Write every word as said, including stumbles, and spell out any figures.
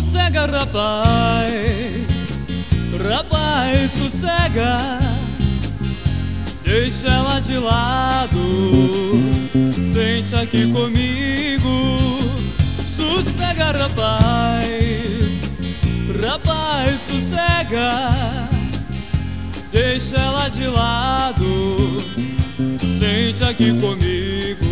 Sossega, rapaz, rapaz, sossega, deixa ela de lado, sente aqui comigo. Sossega, rapaz, rapaz, sossega, deixa ela de lado, sente aqui comigo.